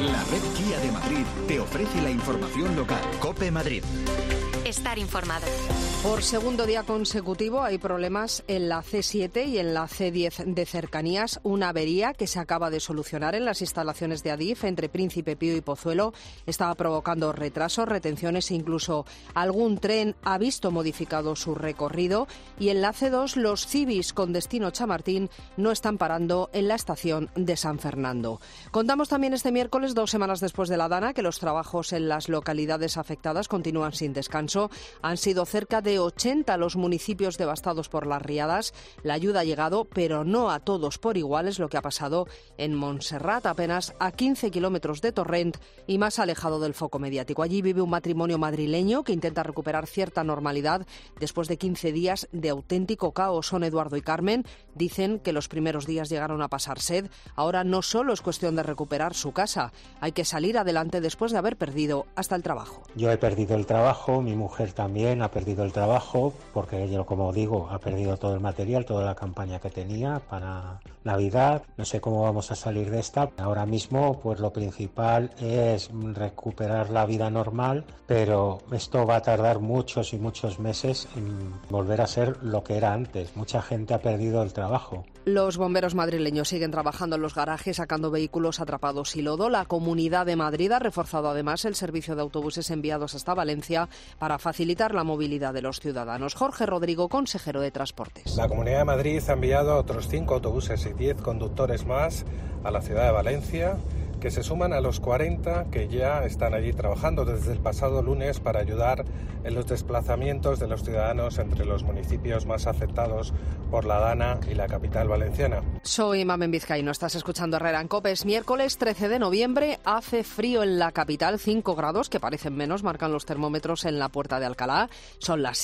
La red Kia de Madrid te ofrece la información local. COPE Madrid. Estar informado. Por segundo día consecutivo hay problemas en la C7 y en la C10 de cercanías. Una avería que se acaba de solucionar en las instalaciones de Adif entre Príncipe Pío y Pozuelo estaba provocando retrasos, retenciones e incluso algún tren ha visto modificado su recorrido. Y en la C2 los Cibis con destino Chamartín no están parando en la estación de San Fernando. Contamos también este miércoles, 2 semanas después de la Dana, que los trabajos en las localidades afectadas continúan sin descanso. Han sido cerca de 80 los municipios devastados por las riadas. La ayuda ha llegado, pero no a todos por igual. Es lo que ha pasado en Montserrat, apenas a 15 kilómetros de Torrent y más alejado del foco mediático. Allí vive un matrimonio madrileño que intenta recuperar cierta normalidad después de 15 días de auténtico caos. Son Eduardo y Carmen. Dicen que los primeros días llegaron a pasar sed. Ahora no solo es cuestión de recuperar su casa, hay que salir adelante después de haber perdido hasta el trabajo. Yo he perdido el trabajo, mi mujer también ha perdido el trabajo, porque yo, como digo, ha perdido todo el material, toda la campaña que tenía para Navidad. No sé cómo vamos a salir de esta. Ahora mismo, pues lo principal es recuperar la vida normal, pero esto va a tardar muchos y muchos meses en volver a ser lo que era antes. Mucha gente ha perdido el trabajo. Los bomberos madrileños siguen trabajando en los garajes sacando vehículos atrapados y lodo. La Comunidad de Madrid ha reforzado además el servicio de autobuses enviados hasta Valencia para facilitar la movilidad de los ciudadanos. Jorge Rodrigo, consejero de Transportes. La Comunidad de Madrid ha enviado otros 5 autobuses y 10 conductores más a la ciudad de Valencia, que se suman a los 40 que ya están allí trabajando desde el pasado lunes para ayudar en los desplazamientos de los ciudadanos entre los municipios más afectados por la Dana y la capital valenciana. Soy Mamen Vizcaíno, estás escuchando Herrera en COPE. Es miércoles 13 de noviembre, hace frío en la capital, 5 grados, que parecen menos, marcan los termómetros en la Puerta de Alcalá. Son las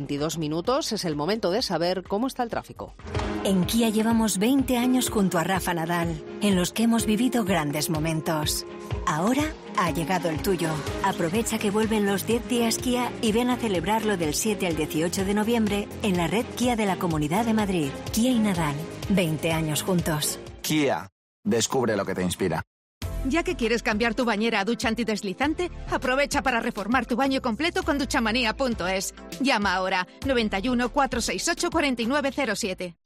7:22, es el momento de saber cómo está el tráfico. En Kia llevamos 20 años junto a Rafa Nadal, en los que hemos vivido grandes momentos. Ahora ha llegado el tuyo. Aprovecha que vuelven los 10 días Kia y ven a celebrarlo del 7 al 18 de noviembre en la red Kia de la Comunidad de Madrid. Kia y Nadal, 20 años juntos. Kia, descubre lo que te inspira. Ya que quieres cambiar tu bañera a ducha antideslizante, aprovecha para reformar tu baño completo con duchamanía.es. Llama ahora 91 468 4907.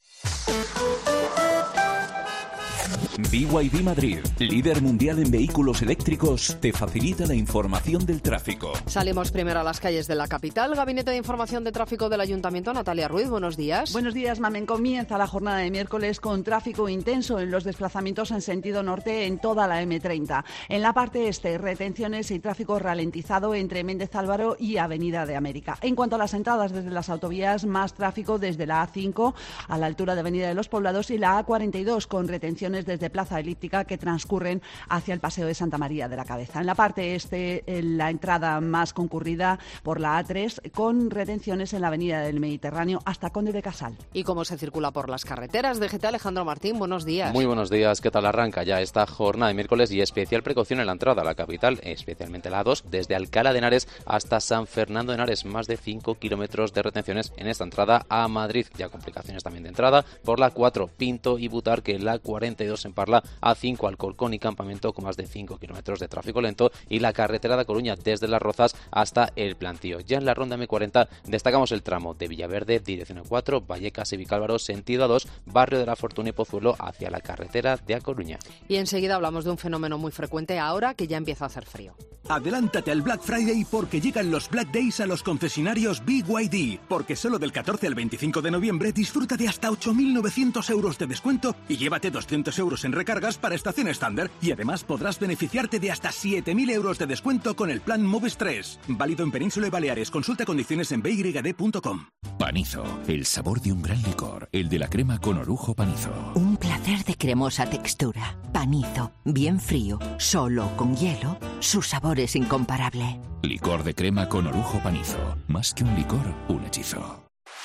BYD Madrid, líder mundial en vehículos eléctricos, te facilita la información del tráfico. Salimos primero a las calles de la capital. Gabinete de Información de Tráfico del Ayuntamiento, Natalia Ruiz, buenos días. Buenos días, Mamen. Comienza la jornada de miércoles con tráfico intenso en los desplazamientos en sentido norte en toda la M30. En la parte este, retenciones y tráfico ralentizado entre Méndez Álvaro y Avenida de América. En cuanto a las entradas desde las autovías, más tráfico desde la A5 a la altura de Avenida de los Poblados y la A42 con retenciones desde Plaza Elíptica que transcurren hacia el Paseo de Santa María de la Cabeza. En la parte este, la entrada más concurrida por la A3 con retenciones en la Avenida del Mediterráneo hasta Conde de Casal. ¿Y cómo se circula por las carreteras? DGT Alejandro Martín, buenos días. Muy buenos días, ¿qué tal arranca ya esta jornada de miércoles? Y especial precaución en la entrada a la capital, especialmente la A2, desde Alcalá de Henares hasta San Fernando de Henares, más de 5 kilómetros de retenciones en esta entrada a Madrid. Ya complicaciones también de entrada por la 4, Pinto y Butarque, la 42 en Parla, A5 Alcorcón y Campamento con más de 5 kilómetros de tráfico lento y la carretera de Coruña desde Las Rozas hasta El Plantío. Ya en la ronda M40 destacamos el tramo de Villaverde, dirección A4, Vallecas y Vicálvaro, sentido A2, Barrio de la Fortuna y Pozuelo hacia la carretera de A Coruña. Y enseguida hablamos de un fenómeno muy frecuente ahora que ya empieza a hacer frío. Adelántate al Black Friday porque llegan los Black Days a los concesionarios BYD, porque solo del 14 al 25 de noviembre disfruta de hasta 8.900 euros de descuento y llévate 200 euros en recargas para estación estándar y además podrás beneficiarte de hasta 7.000 euros de descuento con el plan Moves 3. Válido en Península y Baleares. Consulta condiciones en byd.com. Panizo, el sabor de un gran licor, el de la crema con orujo Panizo. Un placer de cremosa textura. Panizo, bien frío, solo con hielo, su sabor es incomparable. Licor de crema con orujo Panizo. Más que un licor, un hechizo.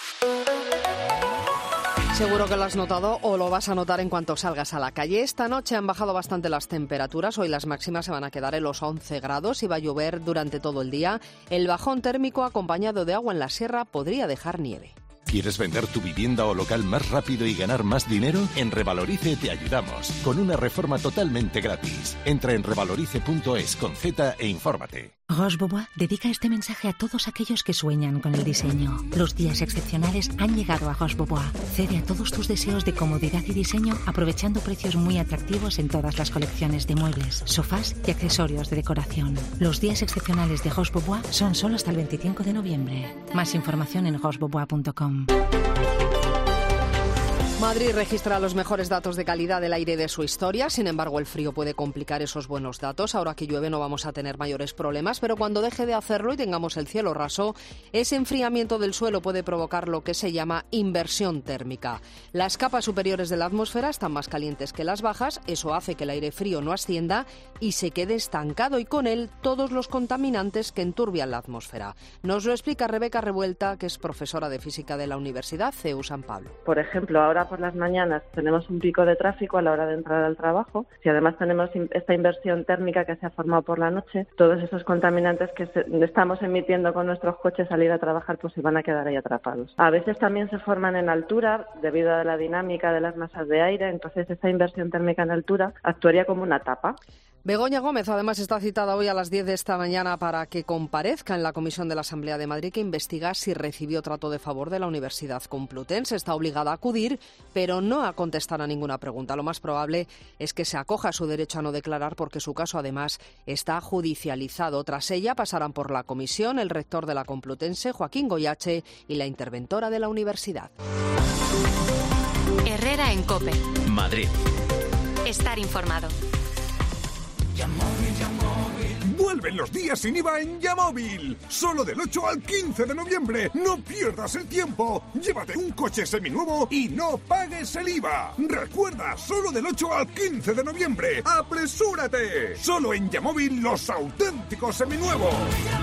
Seguro que lo has notado o lo vas a notar en cuanto salgas a la calle. Esta noche han bajado bastante las temperaturas. Hoy las máximas se van a quedar en los 11 grados y va a llover durante todo el día. El bajón térmico acompañado de agua en la sierra podría dejar nieve. ¿Quieres vender tu vivienda o local más rápido y ganar más dinero? En Revalorice te ayudamos, con una reforma totalmente gratis. Entra en revalorice.es con Z e infórmate. Roche Bobois dedica este mensaje a todos aquellos que sueñan con el diseño. Los días excepcionales han llegado a Roche Bobois. Cede a todos tus deseos de comodidad y diseño aprovechando precios muy atractivos en todas las colecciones de muebles, sofás y accesorios de decoración. Los días excepcionales de Roche Bobois son solo hasta el 25 de noviembre. Más información en rochebobois.com. Madrid registra los mejores datos de calidad del aire de su historia. Sin embargo, el frío puede complicar esos buenos datos. Ahora que llueve no vamos a tener mayores problemas, pero cuando deje de hacerlo y tengamos el cielo raso, ese enfriamiento del suelo puede provocar lo que se llama inversión térmica. Las capas superiores de la atmósfera están más calientes que las bajas. Eso hace que el aire frío no ascienda y se quede estancado, y con él todos los contaminantes que enturbian la atmósfera. Nos lo explica Rebeca Revuelta, que es profesora de física de la Universidad CEU San Pablo. Por ejemplo, ahora por las mañanas tenemos un pico de tráfico a la hora de entrar al trabajo. Si además tenemos esta inversión térmica que se ha formado por la noche, todos esos contaminantes que estamos emitiendo con nuestros coches al ir a trabajar, pues se van a quedar ahí atrapados. A veces también se forman en altura debido a la dinámica de las masas de aire, entonces esta inversión térmica en altura actuaría como una tapa. Begoña Gómez, además, está citada hoy a las 10 de esta mañana para que comparezca en la comisión de la Asamblea de Madrid que investiga si recibió trato de favor de la Universidad Complutense. Está obligada a acudir, pero no a contestar a ninguna pregunta. Lo más probable es que se acoja a su derecho a no declarar, porque su caso, además, está judicializado. Tras ella pasarán por la comisión el rector de la Complutense, Joaquín Goyache, y la interventora de la universidad. Herrera en COPE. Madrid. Estar informado. Vuelven los días sin IVA en Yamóvil. Solo del 8 al 15 de noviembre. No pierdas el tiempo. Llévate un coche seminuevo y no pagues el IVA. Recuerda, solo del 8 al 15 de noviembre. ¡Apresúrate! Solo en Yamóvil, los auténticos seminuevos.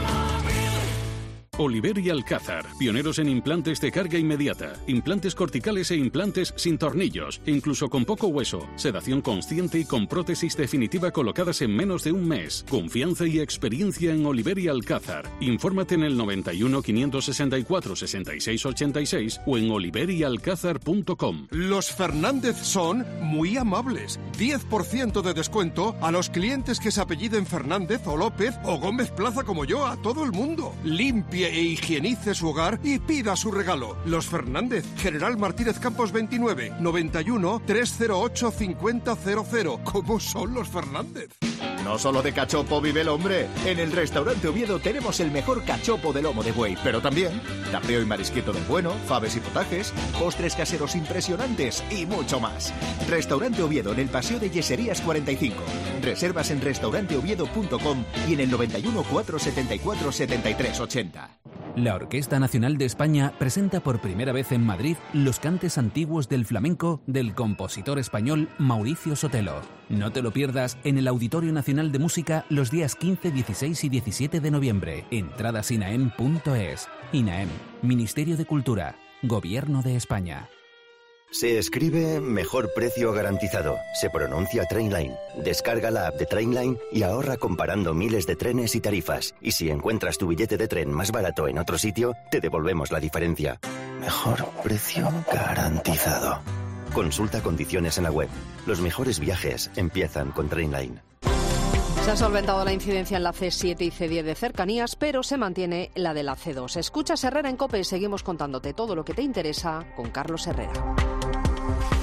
Oliver y Alcázar, pioneros en implantes de carga inmediata, implantes corticales e implantes sin tornillos, incluso con poco hueso, sedación consciente y con prótesis definitiva colocadas en menos de un mes. Confianza y experiencia en Oliver y Alcázar. Infórmate en el 91 564 66 86 o en oliveryalcázar.com. Los Fernández son muy amables. 10% de descuento a los clientes que se apelliden Fernández o López o Gómez Plaza como yo, a todo el mundo. Limpie e higienice su hogar y pida su regalo. Los Fernández, General Martínez Campos 29, 91 308 5000. ¿Cómo son los Fernández? No solo de cachopo vive el hombre. En el restaurante Oviedo tenemos el mejor cachopo de lomo de buey, pero también tapeo y marisquito del bueno, faves y potajes, postres caseros impresionantes y mucho más. Restaurante Oviedo en el Paseo de Yeserías 45. Reservas en restauranteoviedo.com y en el 91 474 73 80. La Orquesta Nacional de España presenta por primera vez en Madrid los cantes antiguos del flamenco del compositor español Mauricio Sotelo. No te lo pierdas en el Auditorio Nacional de Música los días 15, 16 y 17 de noviembre. Entradas inaem.es. INAEM, Ministerio de Cultura, Gobierno de España. Se escribe Mejor Precio Garantizado. Se pronuncia Trainline. Descarga la app de Trainline y ahorra comparando miles de trenes y tarifas. Y si encuentras tu billete de tren más barato en otro sitio, te devolvemos la diferencia. Mejor Precio Garantizado. Consulta condiciones en la web. Los mejores viajes empiezan con Trainline. Se ha solventado la incidencia en la C7 y C10 de cercanías, pero se mantiene la de la C2. Escuchas Herrera en COPE y seguimos contándote todo lo que te interesa con Carlos Herrera.